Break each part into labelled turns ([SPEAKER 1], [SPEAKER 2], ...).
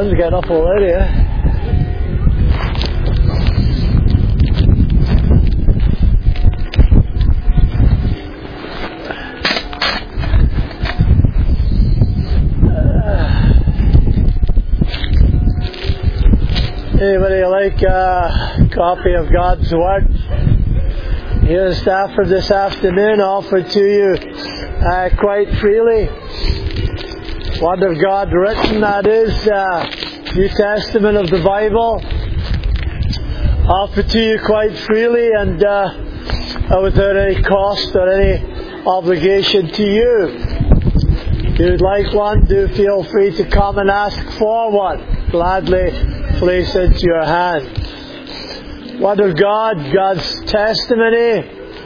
[SPEAKER 1] sun's getting up already, eh? Anybody like a copy of God's Word? Here in Stafford this afternoon, offered to you quite freely. Word of God written, that is, New Testament of the Bible, offered to you quite freely and without any cost or any obligation to you. If you'd like one, do feel free to come and ask for one. Gladly place into your hand. Word of God, God's testimony,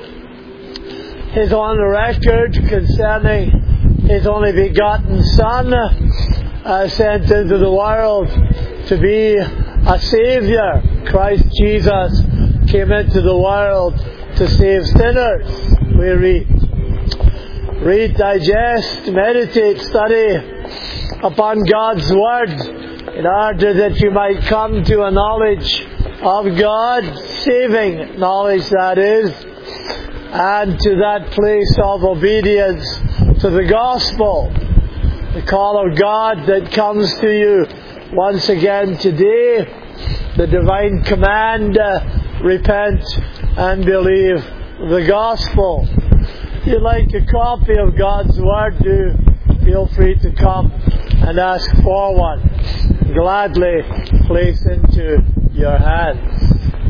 [SPEAKER 1] is on the record concerning His only begotten Son, sent into the world to be a Saviour. Christ Jesus came into the world to save sinners. We read, digest, meditate, study upon God's Word, in order that you might come to a knowledge of God, saving knowledge that is, and to that place of obedience to the gospel, the call of God that comes to you once again today, the divine command, repent and believe the gospel. If you'd like a copy of God's Word, do feel free to come and ask for one. Gladly place into your hands.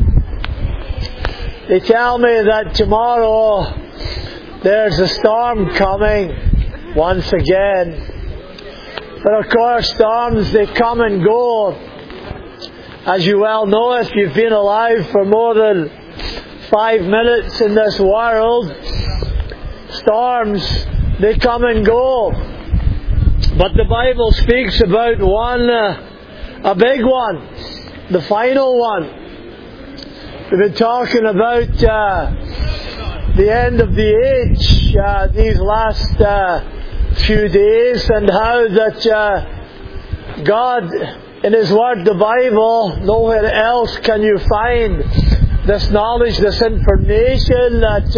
[SPEAKER 1] They tell me that tomorrow there's a storm coming once again. But of course, storms, they come and go. As you well know, if you've been alive for more than 5 minutes in this world, storms, they come and go. But the Bible speaks about one, a big one, the final one. We've been talking about the end of the age these last few days, and how that God, in His Word, the Bible, nowhere else can you find this knowledge, this information that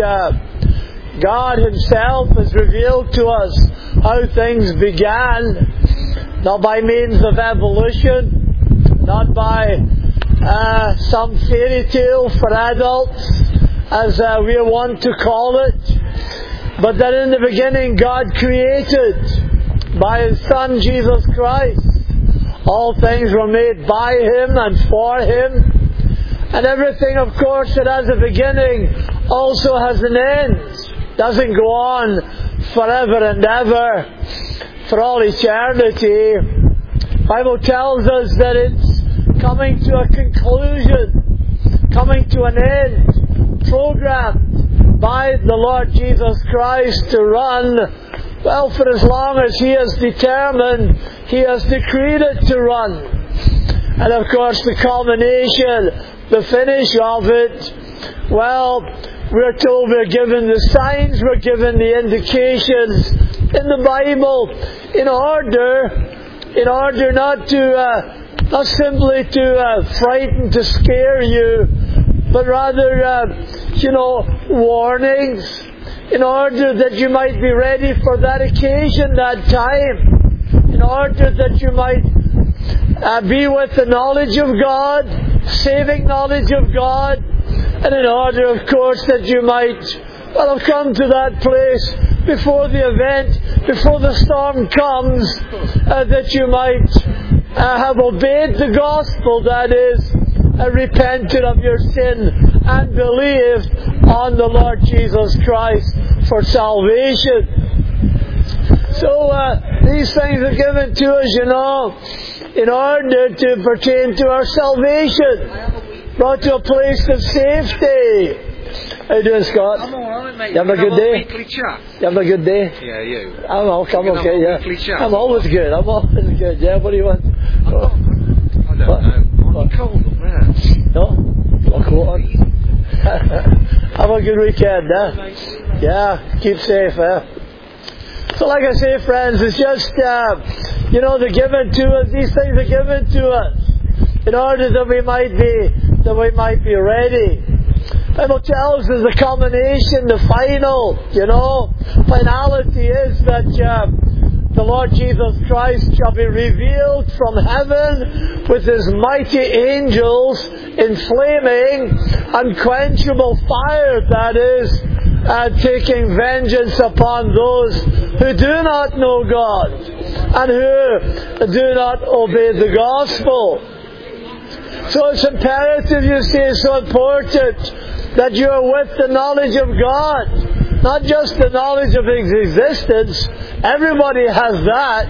[SPEAKER 1] God Himself has revealed to us how things began, not by means of evolution, not by some fairy tale for adults, as we want to call it, but that in the beginning God created by His Son Jesus Christ. All things were made by Him and for Him, and everything, of course, that has a beginning also has an end. Doesn't go on forever and ever, for all eternity. The Bible tells us that it's coming to a conclusion, coming to an end, programmed by the Lord Jesus Christ to run, well, for as long as He has determined, He has decreed it to run. And of course, the culmination, the finish of it, well, we're told we're given the signs, we're given the indications in the Bible in order not simply to frighten, to scare you, but rather, warnings, in order that you might be ready for that occasion, that time, in order that you might be with the knowledge of God, saving knowledge of God, and in order, of course, that you might, have come to that place before the event, before the storm comes, that you might have obeyed the gospel, that is, repented of your sin and believed on the Lord Jesus Christ for salvation. So these things are given to us, in order to pertain to our salvation, brought to a place of safety. How you doing, Scott?
[SPEAKER 2] I'm alright, mate.
[SPEAKER 1] You having a good day?
[SPEAKER 2] Weekly chat.
[SPEAKER 1] You having a good day?
[SPEAKER 2] Yeah, you.
[SPEAKER 1] I'm okay, yeah.
[SPEAKER 2] Chat.
[SPEAKER 1] I'm always good, yeah. What do you want?
[SPEAKER 2] I don't know. I'm cold up there.
[SPEAKER 1] No? Not cold. Have a good weekend, eh? Yeah, keep safe, eh? So like I say, friends, it's just, they're given to us. These things are given to us in order that we might be ready. The Bible tells us the culmination, the finality is that the Lord Jesus Christ shall be revealed from heaven with His mighty angels in flaming, unquenchable fire, that is, taking vengeance upon those who do not know God and who do not obey the gospel. So it's imperative, you see, it's so important that you are with the knowledge of God. Not just the knowledge of His existence. Everybody has that.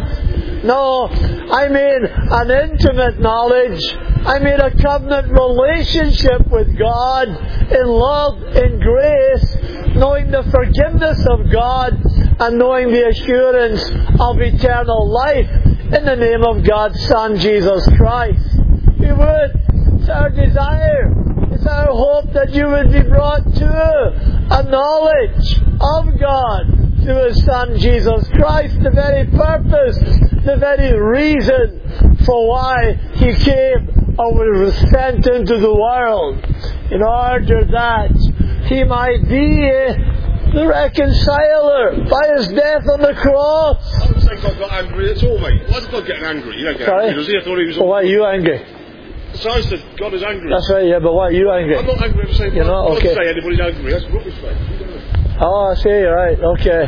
[SPEAKER 1] No, I mean an intimate knowledge. I mean a covenant relationship with God in love, in grace, knowing the forgiveness of God and knowing the assurance of eternal life in the name of God's Son, Jesus Christ. We would. It's our desire. It's our hope that you would be brought to a knowledge of God through His Son Jesus Christ, the very purpose, the very reason for why He came or was sent into the world, in order that He might be the reconciler by His death on the cross.
[SPEAKER 2] I don't think God got angry at all, mate. Why is God getting angry? You don't get angry, does He? I thought He was...
[SPEAKER 1] Well, why are you angry?
[SPEAKER 2] So I said, God is angry.
[SPEAKER 1] That's right, yeah, but why are you angry?
[SPEAKER 2] I'm not angry at the same time.
[SPEAKER 1] You're not? Okay.
[SPEAKER 2] Don't say anybody's angry. That's rubbish, mate.
[SPEAKER 1] Oh, I see, right, okay.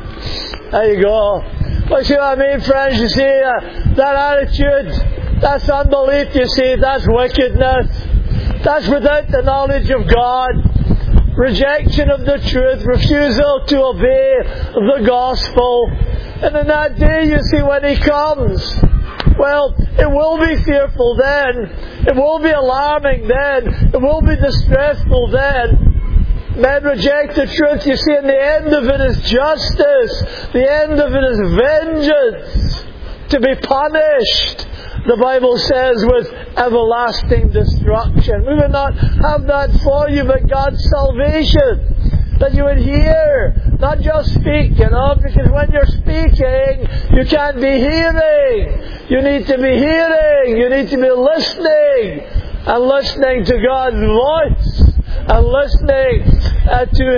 [SPEAKER 1] There you go. Well, see what I mean, friends? You see, that attitude, that's unbelief, you see, that's wickedness. That's without the knowledge of God. Rejection of the truth, refusal to obey the gospel. And in that day, you see, when He comes, well, it will be fearful then. It will be alarming then. It will be distressful then. Men reject the truth. You see, and the end of it is justice. The end of it is vengeance. To be punished, the Bible says, with everlasting destruction. We would not have that for you, but God's salvation. That you would hear, not just speak, because when you're speaking, you can't be hearing. You need to be hearing. You need to be listening. And listening to God's voice. And listening to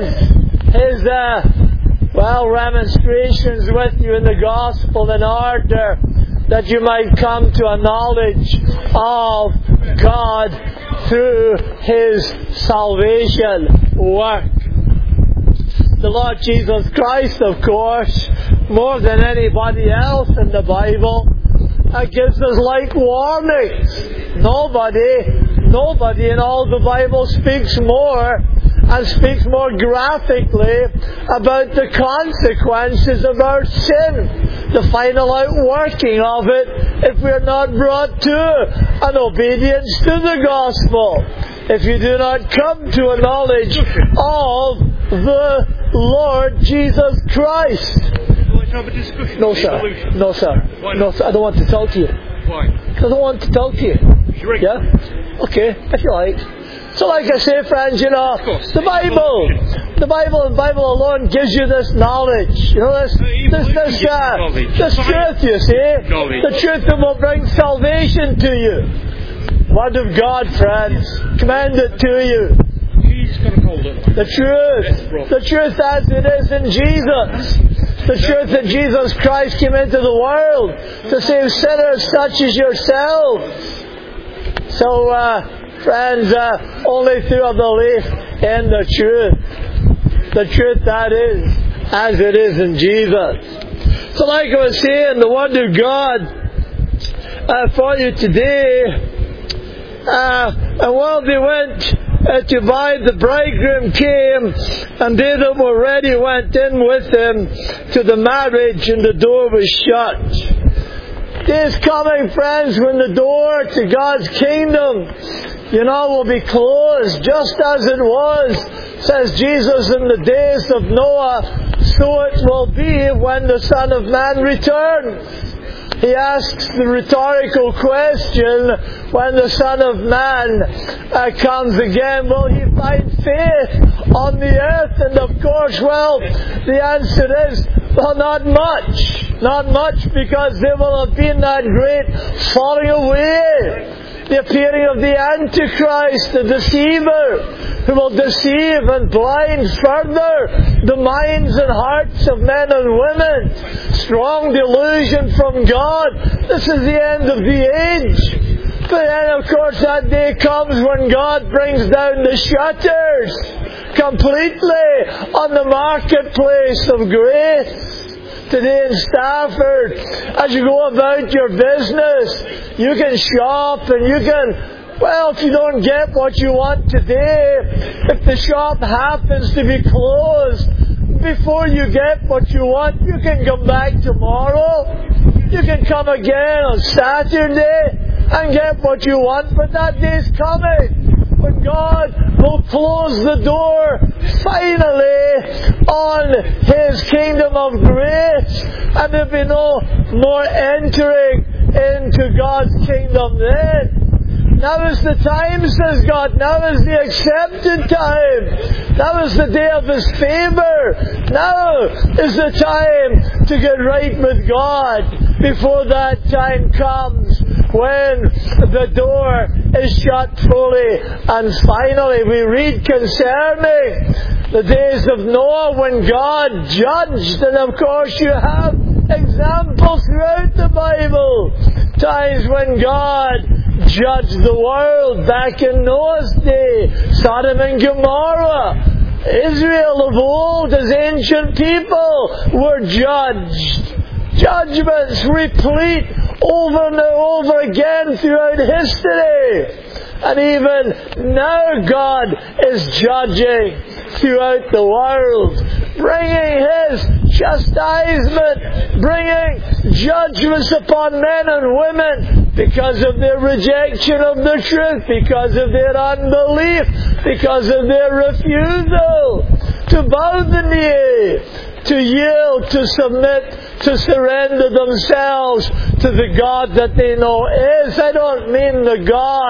[SPEAKER 1] His remonstrations with you in the gospel in order that you might come to a knowledge of God through His salvation work. The Lord Jesus Christ, of course, more than anybody else in the Bible, gives us like warnings. Nobody in all the Bible speaks more and speaks more graphically about the consequences of our sin, the final outworking of it if we are not brought to an obedience to the gospel. If you do not come to a knowledge of the Lord Jesus Christ. No, sir. No, sir. No, sir. I don't want to talk to you.
[SPEAKER 2] Why?
[SPEAKER 1] Because I don't want to talk to you.
[SPEAKER 2] Sure.
[SPEAKER 1] Yeah? Okay, if you like. So like I say, friends, the Bible and Bible alone gives you this knowledge. This truth, you see. The truth that will bring salvation to you. Word of God, friends. Commend it to you. The truth as it is in Jesus. The truth that Jesus Christ came into the world to save sinners such as yourselves. So, friends, only through a belief in the truth that is as it is in Jesus. So like I was saying, the Word of God for you today, and while they went to buy, the bridegroom came, and they that were ready went in with him to the marriage, and the door was shut. Day is coming, friends, when the door to God's kingdom, will be closed, just as it was, says Jesus, in the days of Noah, so it will be when the Son of Man returns. He asks the rhetorical question, when the Son of Man comes again, will He find faith on the earth? And of course, the answer is, Well, not much. Not much, because there will have been that great falling away. The appearing of the Antichrist, the deceiver, who will deceive and blind further the minds and hearts of men and women. Strong delusion from God. This is the end of the age. But then, of course, that day comes when God brings down the shutters completely on the marketplace of grace. Today in Stafford, as you go about your business, you can shop and you can, well, if you don't get what you want today, if the shop happens to be closed before you get what you want, you can come back tomorrow. You can come again on Saturday and get what you want, but that day's coming when God will close the door finally on His kingdom of grace, and there'll be no more entering into God's kingdom then. Now is the time, says God. Now is the accepted time. Now is the day of His favour. Now is the time to get right with God before that time comes when the door is shut fully. And finally, we read concerning the days of Noah when God judged, and of course you have examples throughout the Bible, times when God judged the world. Back in Noah's day, Sodom and Gomorrah, Israel of old, as ancient people, were judged. Judgments replete over and over again throughout history. And even now God is judging throughout the world, bringing His chastisement, bringing judgments upon men and women because of their rejection of the truth, because of their unbelief, because of their refusal to bow the knee, to yield, to submit, to surrender themselves to the God that they know is. I don't mean the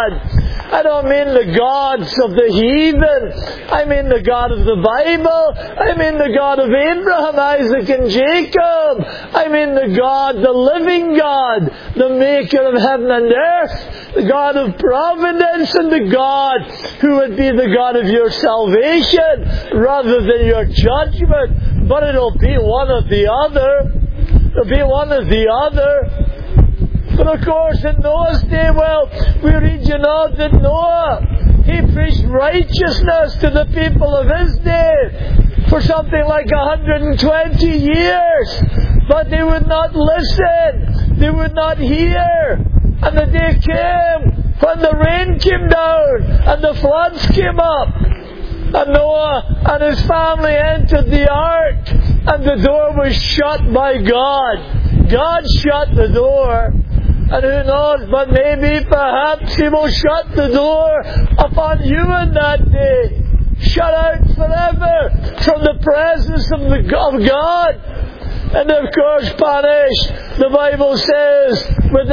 [SPEAKER 1] gods of the heathen. I mean the God of the Bible. I mean the God of Abraham, Isaac, and Jacob. I mean the God, the living God, the maker of heaven and earth, the God of providence, and the God who would be the God of your salvation rather than your judgment. But it'll be one or the other. It'll be one or the other. But of course, in Noah's day, well, we read, that Noah, he preached righteousness to the people of his day for something like 120 years. But they would not listen. They would not hear. And the day came when the rain came down and the floods came up. And Noah and his family entered the ark, and the door was shut by God. God shut the door. And who knows, but maybe, perhaps He will shut the door upon you in that day. Shut out forever from the presence of God. And of course punished, the Bible says, with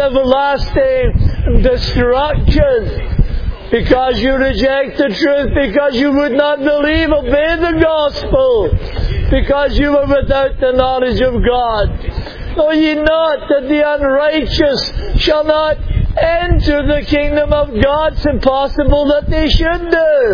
[SPEAKER 1] everlasting destruction. Because you reject the truth, because you would not believe, obey the gospel, because you were without the knowledge of God. Know ye not that the unrighteous shall not enter the kingdom of God? It's impossible that they should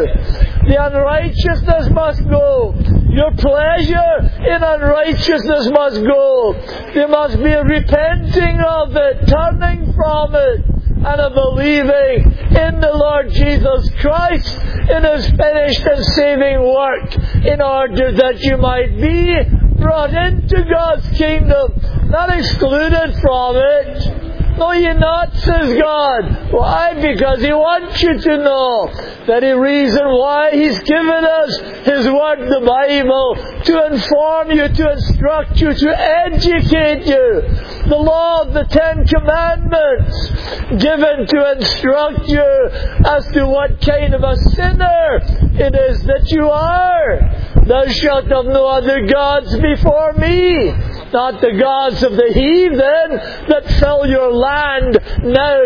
[SPEAKER 1] do. The unrighteousness must go. Your pleasure in unrighteousness must go. There must be a repenting of it, turning from it, and a believing in the Lord Jesus Christ, in His finished and saving work, in order that you might be brought into God's kingdom, not excluded from it. Know ye not, says God. Why? Because He wants you to know. Very reason why He's given us His Word, the Bible, to inform you, to instruct you, to educate you. The law of the 10 Commandments, given to instruct you as to what kind of a sinner it is that you are. Thou shalt have no other gods before me. Not the gods of the heathen that fill your land now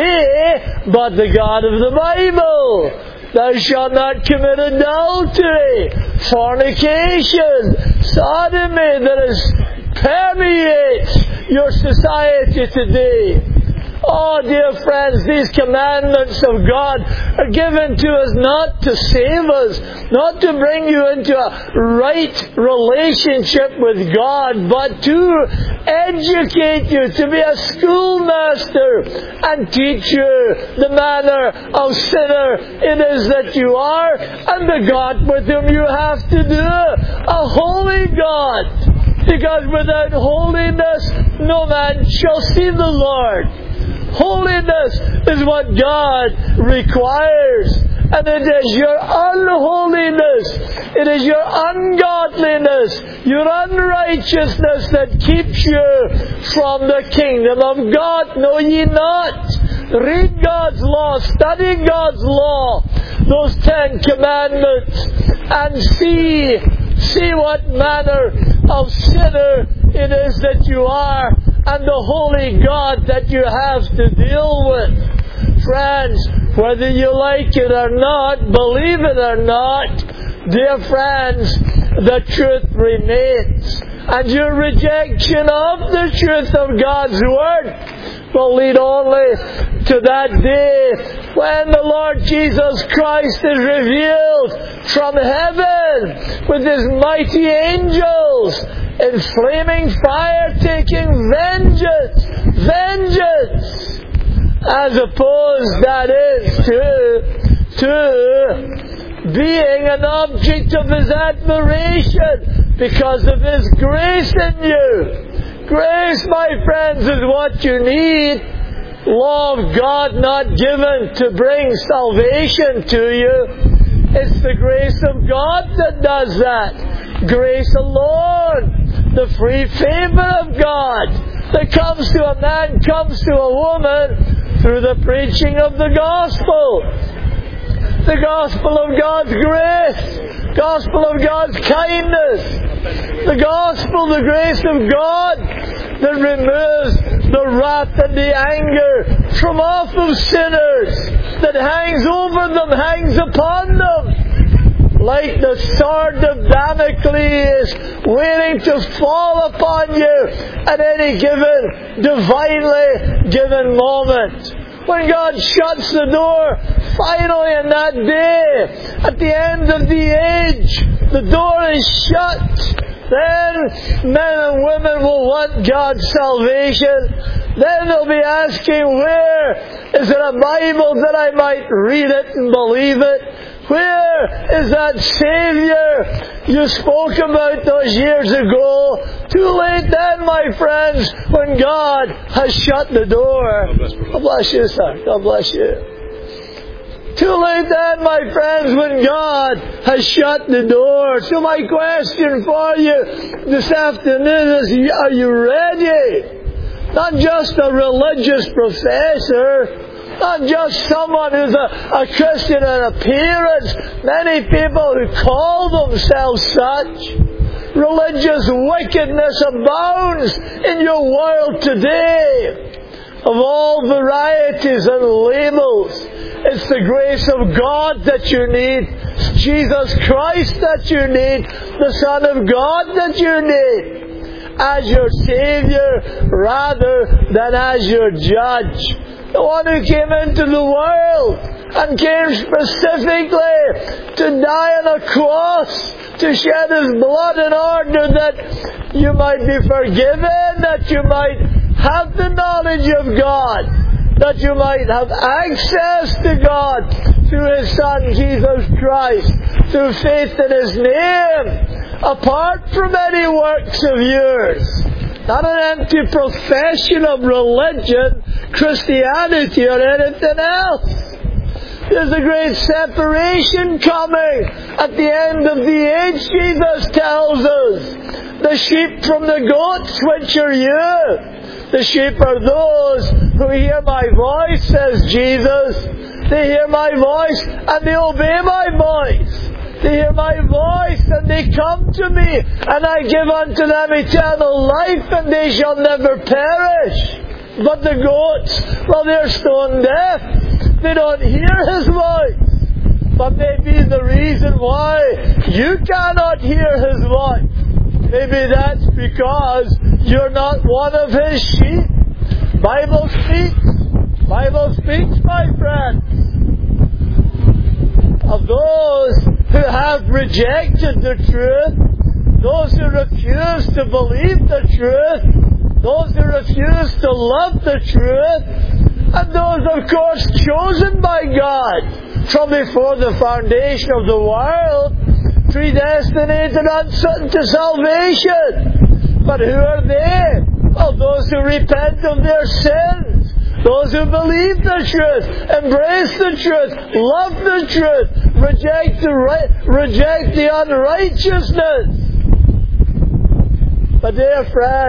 [SPEAKER 1] today, but the God of the Bible. Thou shalt not commit adultery, fornication, sodomy, that is permeates your society today. Oh, dear friends, these commandments of God are given to us not to save us, not to bring you into a right relationship with God, but to educate you, to be a schoolmaster and teach you the manner of sinner it is that you are and the God with whom you have to do, a holy God. Because without holiness, no man shall see the Lord. Holiness is what God requires. And it is your unholiness, it is your ungodliness, your unrighteousness that keeps you from the kingdom of God. Know ye not? Read God's law, study God's law, those 10 commandments, and see what manner of sinner it is that you are, and the holy God that you have to deal with. Friends, whether you like it or not, believe it or not, dear friends, the truth remains. And your rejection of the truth of God's Word will lead only to that day when the Lord Jesus Christ is revealed from heaven with His mighty angels in flaming fire taking vengeance, as opposed, that is, to being an object of His admiration because of His grace in you. Grace, my friends, is what you need. Law of God not given to bring salvation to you. It's the grace of God that does that. Grace alone. The free favor of God that comes to a man, comes to a woman through the preaching of the gospel. The gospel of God's grace. Gospel of God's kindness. The gospel, the grace of God that removes the wrath and the anger from off of sinners, that hangs over them, hangs upon them, like the sword of Damocles waiting to fall upon you at any given, divinely given moment. When God shuts the door, finally in that day, at the end of the age, the door is shut. Then men and women will want God's salvation. Then they'll be asking, where is there a Bible that I might read it and believe it? Where is that Saviour you spoke about those years ago? Too late then, my friends, when God has shut the door. God bless you, sir. God bless you. Too late then, my friends, when God has shut the door. So my question for you this afternoon is, are you ready? Not just a religious professor, not just someone who's a Christian in appearance. Many people who call themselves such. Religious wickedness abounds in your world today, of all varieties and labels. It's the grace of God that you need. It's Jesus Christ that you need. The Son of God that you need. As your Saviour rather than as your Judge. The one who came into the world and came specifically to die on a cross, to shed His blood in order that you might be forgiven, that you might have the knowledge of God, that you might have access to God through His Son Jesus Christ, through faith in His name, apart from any works of yours. Not an empty profession of religion, Christianity, or anything else. There's a great separation coming at the end of the age, Jesus tells us. The sheep from the goats, which are you? The sheep are those who hear my voice, says Jesus. They hear my voice and they obey my voice. They hear my voice and they come to me, and I give unto them eternal life, and they shall never perish. But the goats, well, they're stone deaf. They don't hear His voice. But maybe the reason why you cannot hear His voice, maybe that's because You're not one of His sheep. Bible speaks, my friends, of those who have rejected the truth, those who refuse to believe the truth, those who refuse to love the truth, and those, of course, chosen by God from before the foundation of the world, predestinated unto salvation. But who are they? Well, those who repent of their sins, those who believe the truth, embrace the truth, love the truth, reject the unrighteousness. But dear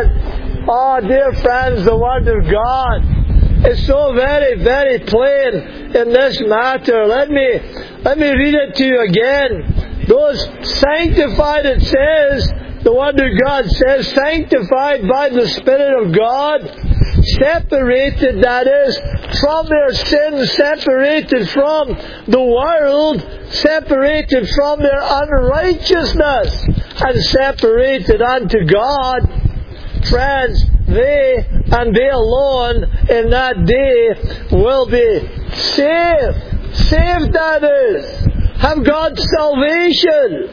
[SPEAKER 1] friends, the Word of God is so very, very plain in this matter. Let me read it to you again. Those sanctified, it says, the Word of God says, sanctified by the Spirit of God, separated, that is, from their sins, separated from the world, separated from their unrighteousness, and separated unto God. Friends, they and they alone in that day will be saved. Saved, that is, have God's salvation.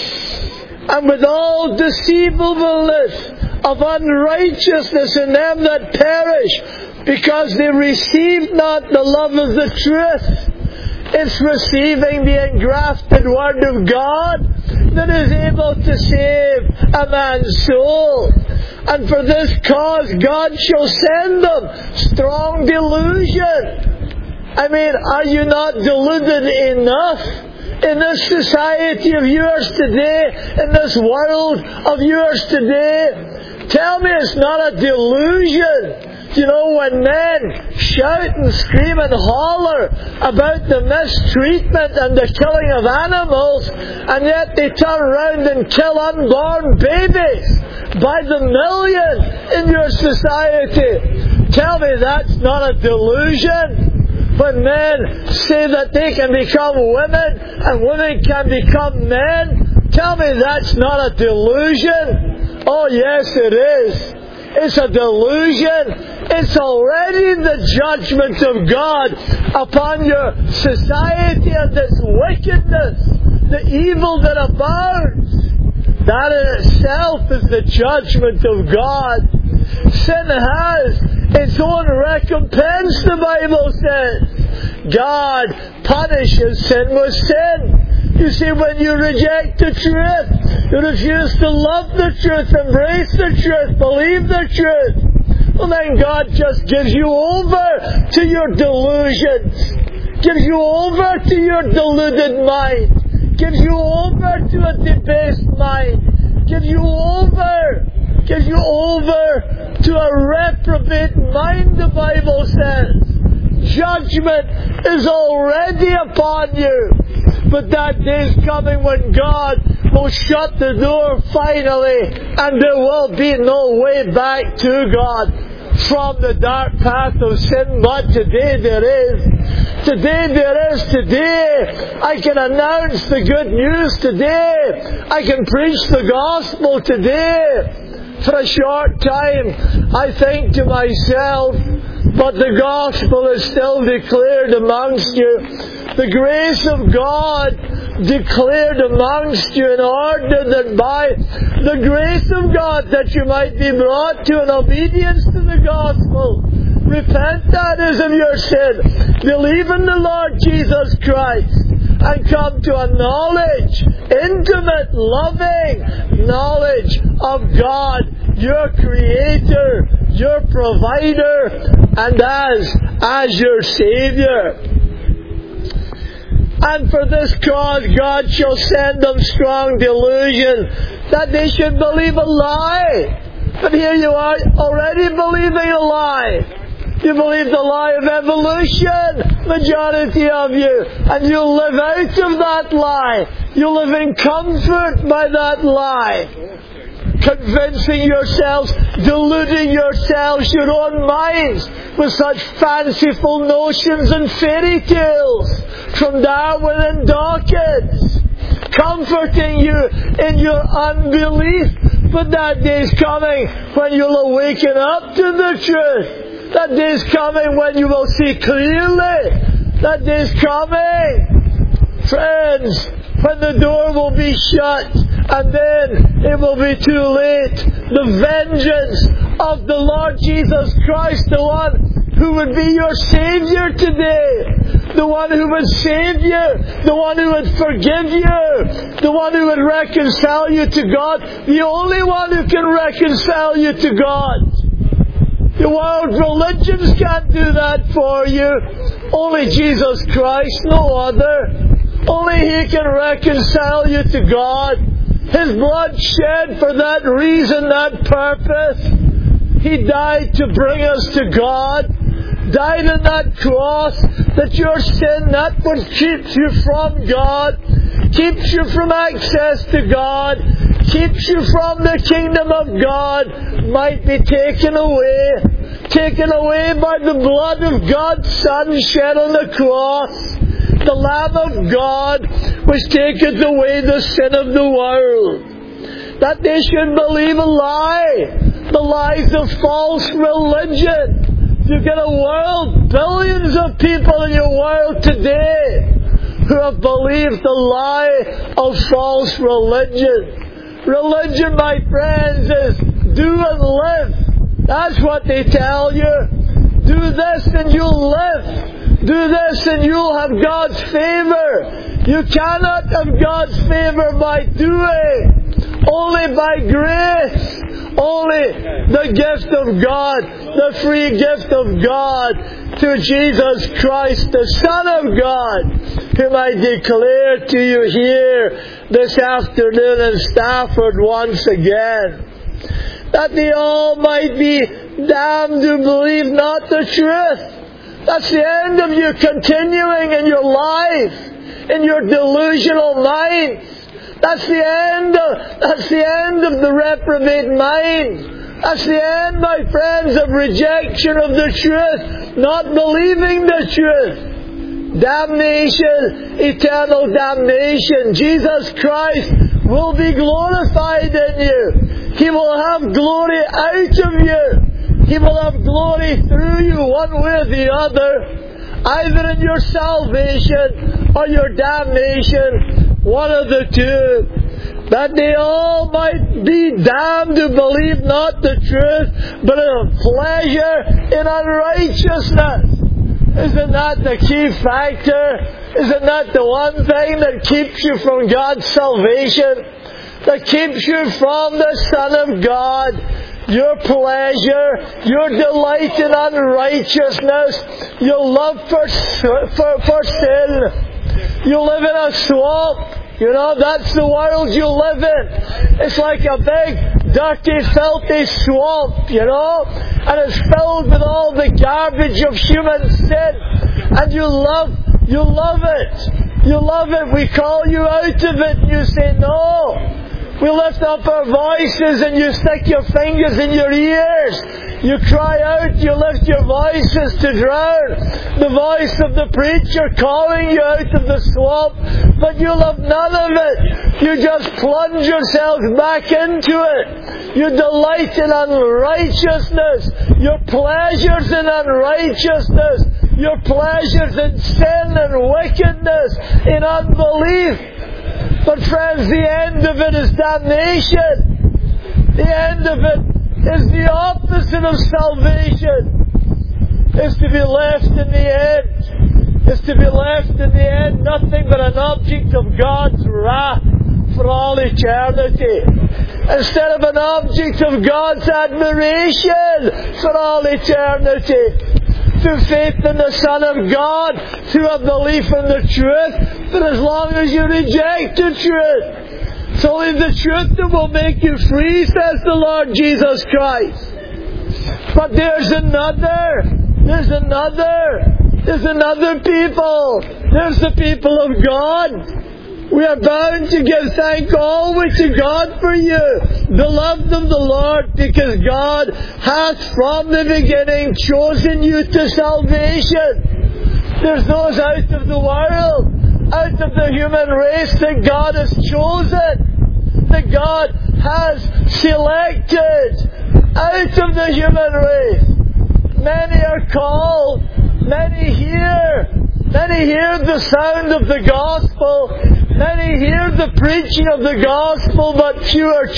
[SPEAKER 1] And with all deceivableness of unrighteousness in them that perish, because they received not the love of the truth. It's receiving the engrafted Word of God that is able to save a man's soul. And for this cause God shall send them strong delusion. I mean, are you not deluded enough in this society of yours today, in this world of yours today? Tell me it's not a delusion. You know, when men shout and scream and holler about the mistreatment and the killing of animals, and yet they turn around and kill unborn babies by the million in your society. Tell me that's not a delusion. When men say that they can become women and women can become men, tell me that's not a delusion. Oh yes, it is. It's a delusion. It's already the judgment of God upon your society and its wickedness, the evil that abounds. That in itself is the judgment of God. Sin has its own recompense, the Bible says. God punishes sin with sin. You see, when you reject the truth, you refuse to love the truth, embrace the truth, believe the truth, well then God just gives you over to your delusions, gives you over to your deluded mind, gives you over to a debased mind, gives you over to a reprobate mind, the Bible says. Judgment is already upon you. But that day is coming when God will shut the door finally, and there will be no way back to God from the dark path of sin. But today there is. Today I can announce the good news today. I can preach the gospel today. For a short time I think to myself, but the gospel is still declared amongst you. The grace of God declared amongst you, in order that by the grace of God that you might be brought to an obedience to the gospel. Repent, that is, of your sin. Believe in the Lord Jesus Christ and come to a knowledge, intimate, loving knowledge of God, your Creator, your Provider, and as your Saviour. And for this cause God shall send them strong delusion, that they should believe a lie. But here you are already believing a lie. You believe the lie of evolution, majority of you, and you live out of that lie. You live in comfort by that lie. Convincing yourselves, deluding yourselves, your own minds, with such fanciful notions and fairy tales from Darwin and Dawkins, comforting you in your unbelief, But that day's coming when you'll awaken up to the truth. That day's coming when you will see clearly. That day's coming, friends, when the door will be shut, and then it will be too late. The vengeance of the Lord Jesus Christ, the one who would be your Savior today, the one who would save you, the one who would forgive you, the one who would reconcile you to God, the only one who can reconcile you to God. The world's religions can't do that for you. Only Jesus Christ, no other. Only He can reconcile you to God. His blood shed for that reason, that purpose. He died to bring us to God. Died on that cross, that your sin, that which keeps you from God, keeps you from access to God, keeps you from the kingdom of God, might be taken away by the blood of God's Son shed on the cross, the Lamb of God, which taketh away the sin of the world. That they should believe a lie, the lies of false religion. You get a world, billions of people in your world today who have believed the lie of false religion. Religion, my friends, is do and live. That's what they tell you. Do this and you'll live. Do this and you'll have God's favor. You cannot have God's favor by doing. Only by grace. Only the gift of God, the free gift of God through Jesus Christ, the Son of God, whom I declare to you here this afternoon in Stafford once again, that they all might be damned who believe not the truth. That's the end of you continuing in your life, in your delusional minds. That's the end of the reprobate mind. That's the end, my friends, of rejection of the truth, not believing the truth. Damnation, eternal damnation. Jesus Christ will be glorified in you. He will have glory out of you. He will have glory through you, one way or the other, either in your salvation or your damnation. One of the two, that they all might be damned who believe not the truth, but have pleasure in unrighteousness. Isn't that the key factor? Isn't that the one thing that keeps you from God's salvation? That keeps you from the Son of God? Your pleasure, your delight in unrighteousness, your love for sin. You live in a swamp. You know, that's the world you live in. It's like a big, dirty, filthy swamp, you know, and it's filled with all the garbage of human sin. And you love it. You love it. We call you out of it and you say no. We lift up our voices and you stick your fingers in your ears. You cry out, you lift your voices to drown the voice of the preacher calling you out of the swamp. But you love none of it. You just plunge yourselves back into it. You delight in unrighteousness. Your pleasures in unrighteousness. Your pleasures in sin and wickedness, in unbelief. But friends, the end of it is damnation. The end of it is the opposite of salvation. It's to be left in the end. It's to be left in the end nothing but an object of God's wrath for all eternity. Instead of an object of God's admiration for all eternity. Through faith in the Son of God, through a belief in the truth. But as long as you reject the truth, it's only the truth that will make you free, says the Lord Jesus Christ. But there's another people. There's the people of God. We are bound to give thanks always to God for you, beloved of the Lord, because God hath from the beginning chosen you to salvation. There's those out of the world, out of the human race that God has chosen, that God has selected out of the human race. Many are called, many hear the sound of the gospel, many hear the preaching of the gospel, but few are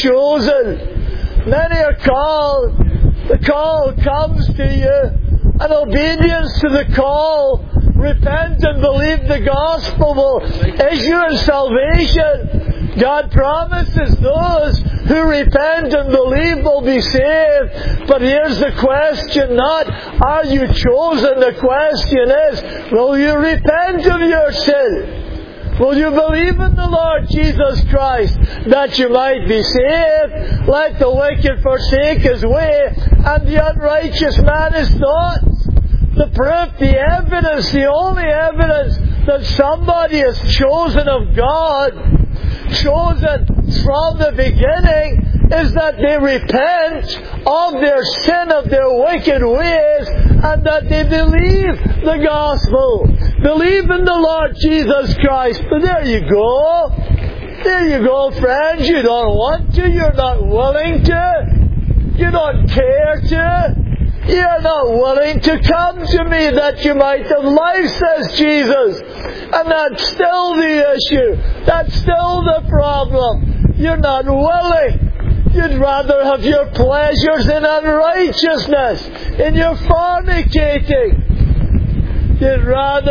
[SPEAKER 1] chosen. Many are called, the call comes to you, and obedience to the call, repent and believe the gospel will issue in salvation. God promises those who repent and believe will be saved. But here's the question, not are you chosen? The question is, will you repent of your sin? Will you believe in the Lord Jesus Christ that you might be saved? Let the wicked forsake his way and the unrighteous man his thoughts. The proof, the evidence, the only evidence that somebody is chosen of God, chosen from the beginning, is that they repent of their sin, of their wicked ways, and that they believe the gospel. Believe in the Lord Jesus Christ. But there you go. There you go, friends. You don't want to. You're not willing to. You don't care to. You're not willing to come to me that you might have life, says Jesus. And that's still the issue. That's still the problem. You're not willing. You'd rather have your pleasures in unrighteousness, in your fornicating. You'd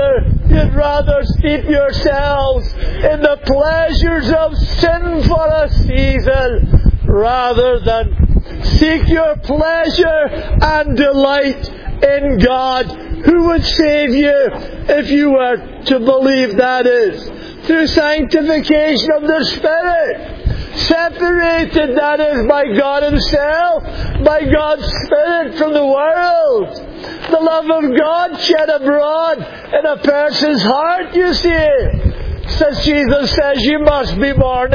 [SPEAKER 1] rather steep yourselves in the pleasures of sin for a season, rather than seek your pleasure and delight in God, who would save you if you were to believe, that is, through sanctification of the Spirit. Separated, that is, by God Himself, by God's Spirit from the world. The love of God shed abroad in a person's heart, you see. Says Jesus says you must be born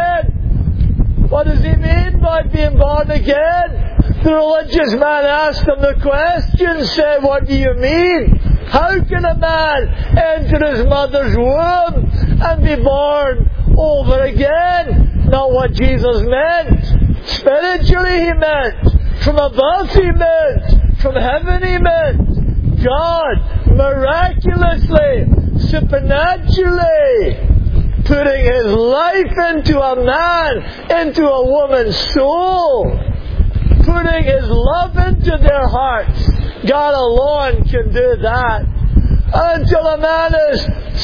[SPEAKER 1] again. What does He mean by being born again? The religious man asked Him the question, said, what do you mean? How can a man enter his mother's womb and be born over again? Not what Jesus meant. Spiritually He meant. From above He meant. From heaven He meant. God miraculously, supernaturally putting His life into a man, into a woman's soul. Putting His love into their hearts. God alone can do that. Until a man is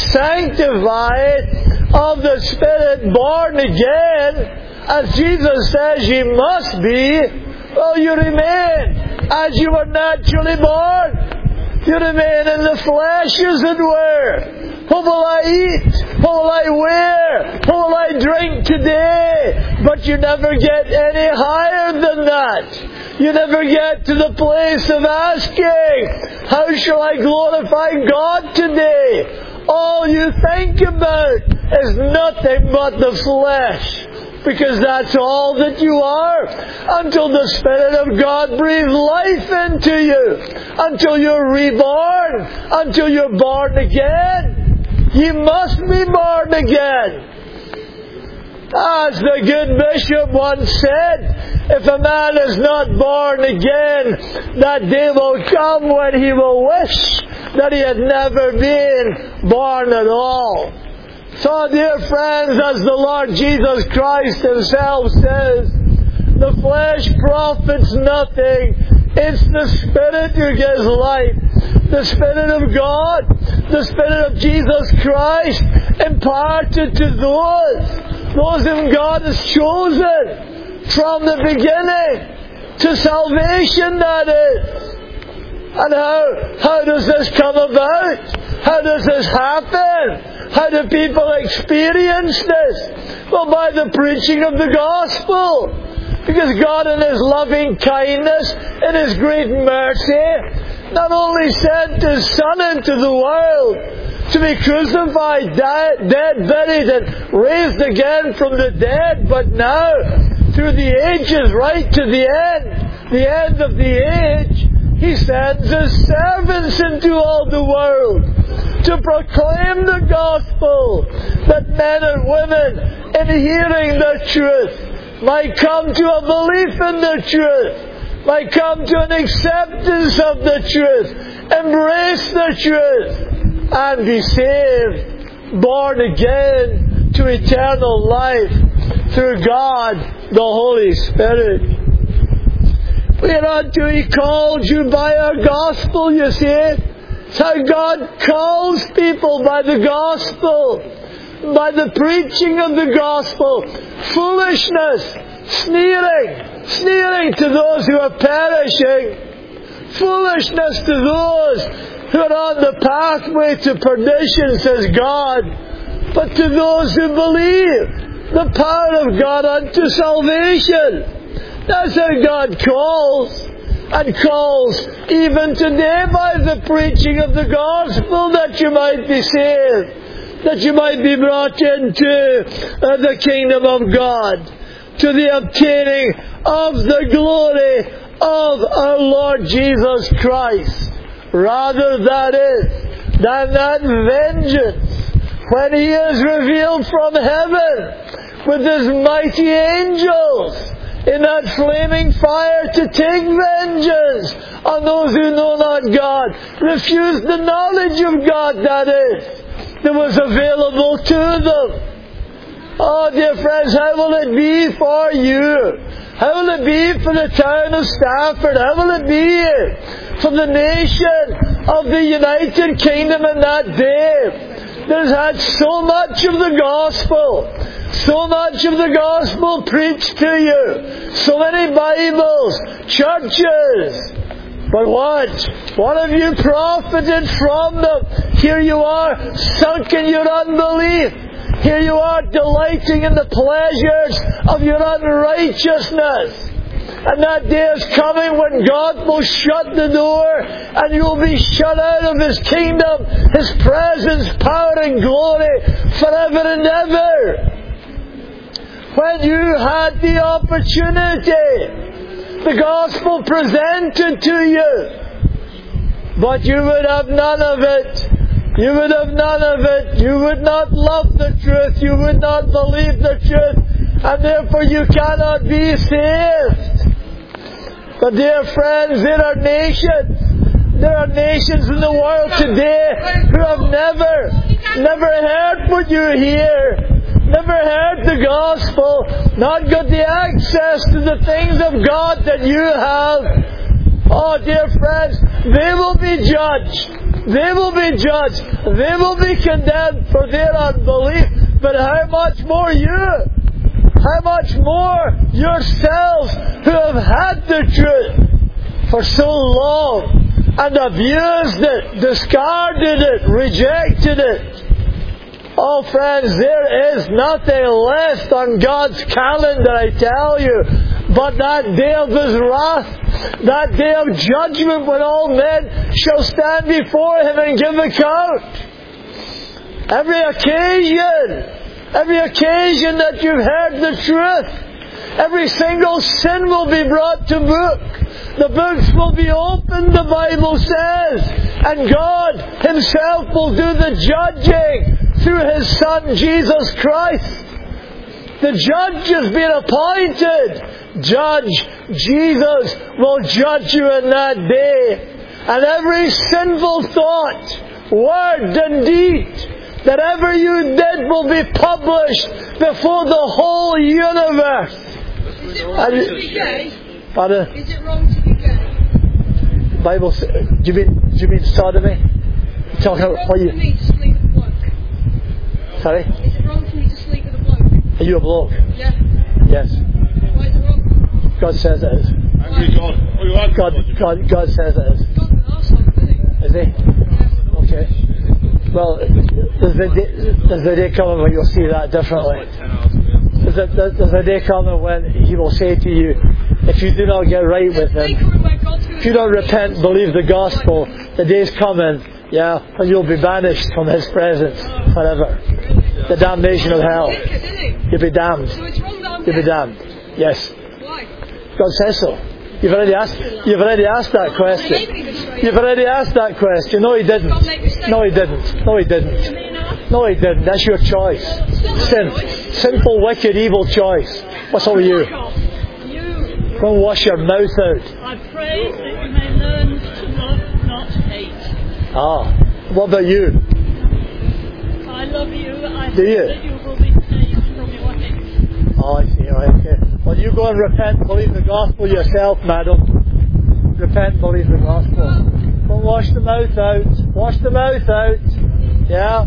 [SPEAKER 1] sanctified of the Spirit, born again, as Jesus says ye must be, well, you remain as you were naturally born. You remain in the flesh, as it were. What will I eat? What will I wear? What will I drink today? But you never get any higher than that. You never get to the place of asking, how shall I glorify God today? All you think about is nothing but the flesh. Because that's all that you are. Until the Spirit of God breathes life into you. Until you're reborn. Until you're born again. You must be born again. As the good bishop once said, if a man is not born again, that day will come when he will wish that he had never been born at all. So, dear friends, as the Lord Jesus Christ Himself says, the flesh profits nothing. It's the Spirit who gives life. The Spirit of God, the Spirit of Jesus Christ, imparted to those whom God has chosen from the beginning to salvation, that is. And how does this come about? How does this happen? How do people experience this? Well, by the preaching of the gospel. Because God in His loving kindness, in His great mercy, not only sent His Son into the world to be crucified, dead, buried, and raised again from the dead, but now, through the ages, right to the end of the age, He sends His servants into all the world to proclaim the gospel, that men and women, in hearing the truth, might come to a belief in the truth, might come to an acceptance of the truth, embrace the truth, and be saved, born again to eternal life through God the Holy Spirit. Whereunto He called you by our gospel, you see. It's how God calls people, by the gospel, by the preaching of the gospel. Foolishness, sneering to those who are perishing. Foolishness to those who are on the pathway to perdition, says God. But to those who believe, the power of God unto salvation. That's how God calls, and calls even today by the preaching of the gospel, that you might be saved, that you might be brought into the kingdom of God, to the obtaining of the glory of our Lord Jesus Christ. Rather, that is, than that vengeance, when He is revealed from heaven with His mighty angels, in that flaming fire, to take vengeance on those who know not God, refuse the knowledge of God, that is, that was available to them. Oh, dear friends, how will it be for you? How will it be for the town of Stafford? How will it be for the nation of the United Kingdom in that day that has had so much of the gospel, so much of the gospel preached to you, so many Bibles, churches, but what have you profited from them? Here you are, sunk in your unbelief. Here you are, delighting in the pleasures of your unrighteousness. And that day is coming when God will shut the door, and you will be shut out of His kingdom, His presence, power and glory forever and ever. When you had the opportunity, the gospel presented to you, but you would have none of it. You would have none of it. You would not love the truth. You would not believe the truth. And therefore you cannot be saved. But dear friends, there are nations in the world today who have never heard what you hear. Never heard the gospel, not got the access to the things of God that you have. Oh, dear friends, they will be judged. They will be judged. They will be condemned for their unbelief. But how much more you? How much more yourselves who have had the truth for so long and abused it, discarded it, rejected it? Oh, friends, there is nothing left on God's calendar, I tell you, but that day of His wrath, that day of judgment when all men shall stand before Him and give account. Every occasion that you've heard the truth, every single sin will be brought to book. The books will be opened, the Bible says, and God Himself will do the judging through His Son, Jesus Christ. The judge has been appointed. Judge Jesus will judge you in that day. And every sinful thought, word and deed that ever you did will be published before the whole universe.
[SPEAKER 3] Is it wrong to be gay?
[SPEAKER 1] Pardon?
[SPEAKER 3] Is it wrong to be gay?
[SPEAKER 1] Bible. Do you mean sodomy? Talking about what you?
[SPEAKER 3] Is it wrong for me to sleep with a bloke?
[SPEAKER 1] Sorry?
[SPEAKER 3] Is it wrong for me to sleep with a bloke?
[SPEAKER 1] Are you a bloke?
[SPEAKER 3] Yeah.
[SPEAKER 1] Yes.
[SPEAKER 3] Why is it wrong?
[SPEAKER 1] God says it is.
[SPEAKER 2] Angry God. Oh, you are
[SPEAKER 1] God says it is.
[SPEAKER 3] God's an arsehole, isn't he?
[SPEAKER 1] Is He?
[SPEAKER 3] Yeah.
[SPEAKER 1] Okay. Well, there's a day coming when you'll see that differently. There's a day coming when He will say to you, if you do not get right with Him, if you don't repent and believe the gospel, the day's coming, and you'll be banished from His presence forever. The damnation of hell. You'll be damned.
[SPEAKER 3] So it's wrong that I'm
[SPEAKER 1] You'll be
[SPEAKER 3] gay?
[SPEAKER 1] damned. Yes.
[SPEAKER 3] Why?
[SPEAKER 1] God says so. You've already asked that question. You've already asked that question. No, He didn't. No, He didn't. No, He didn't. No, He didn't. That's your choice. Sin. Sinful, wicked, evil choice. What's up with you?
[SPEAKER 3] You.
[SPEAKER 1] Go and wash your mouth out.
[SPEAKER 3] I pray that you may learn to love, not hate.
[SPEAKER 1] Ah. What about you?
[SPEAKER 3] I love you. I
[SPEAKER 1] Do you?
[SPEAKER 3] hope that you will be saved from your hate.
[SPEAKER 1] Oh, I see. Right, okay. Well, you go and repent and believe the gospel yourself, madam. Repent and believe the gospel. Go and wash the mouth out. Wash the mouth out. Yeah.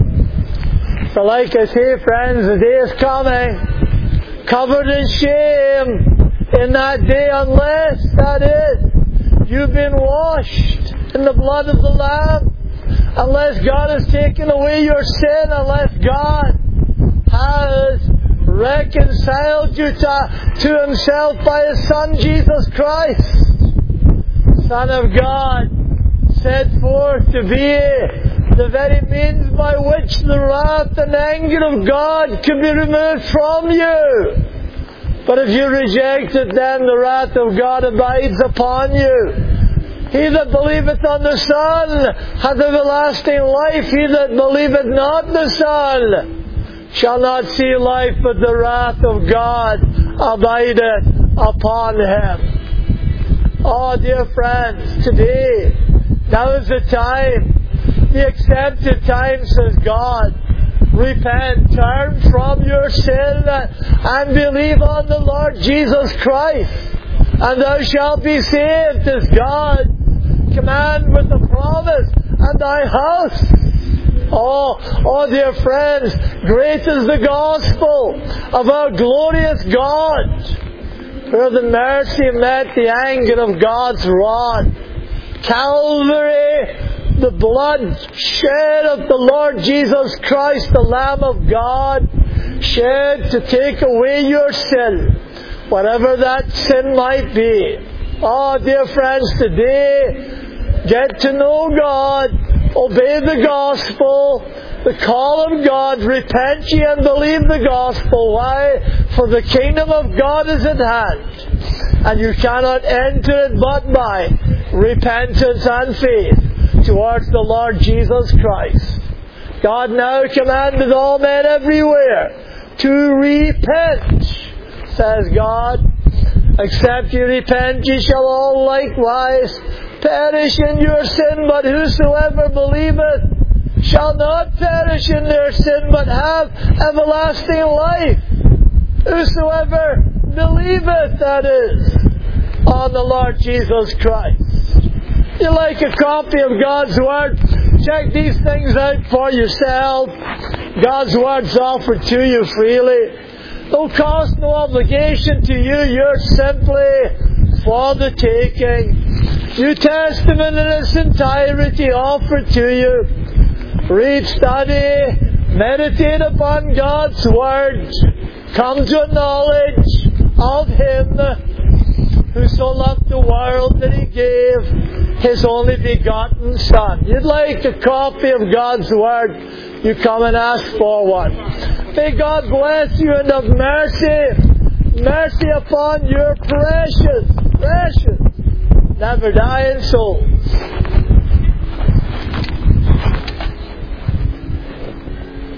[SPEAKER 1] So like I say, friends, the day is coming, covered in shame in that day, unless, that is, you've been washed in the blood of the Lamb, unless God has taken away your sin, unless God has reconciled you to Himself by His Son, Jesus Christ, Son of God, set forth to be the very means by which the wrath and anger of God can be removed from you. But if you reject it, then the wrath of God abides upon you. He that believeth on the Son hath everlasting life. He that believeth not the Son shall not see life, but the wrath of God abideth upon him. Oh, dear friends, today, now is the time, the accepted time, says God. Repent, turn from your sin, and believe on the Lord Jesus Christ, and thou shalt be saved, as God command with the promise, and thy house. Oh, dear friends, great is the gospel of our glorious God, where the mercy met the anger of God's wrath. Calvary, the blood shed of the Lord Jesus Christ, the Lamb of God, shed to take away your sin, whatever that sin might be. Oh, dear friends, today, get to know God, obey the gospel, the call of God, repent ye and believe the gospel. Why? For the kingdom of God is at hand, and you cannot enter it but by repentance and faith towards the Lord Jesus Christ. God now commandeth all men everywhere to repent, says God. Except ye repent, ye shall all likewise perish in your sin, but whosoever believeth shall not perish in their sin, but have everlasting life. Whosoever believeth, that is, on the Lord Jesus Christ. You like a copy of God's Word? Check these things out for yourself. God's Word's offered to you freely. No cost, no obligation to you. You're simply for the taking. New Testament in its entirety offered to you. Read, study, meditate upon God's Word. Come to a knowledge of Him who so loved the world that He gave His only begotten Son. You'd like a copy of God's Word, you come and ask for one. May God bless you and have mercy upon your precious, never dying souls.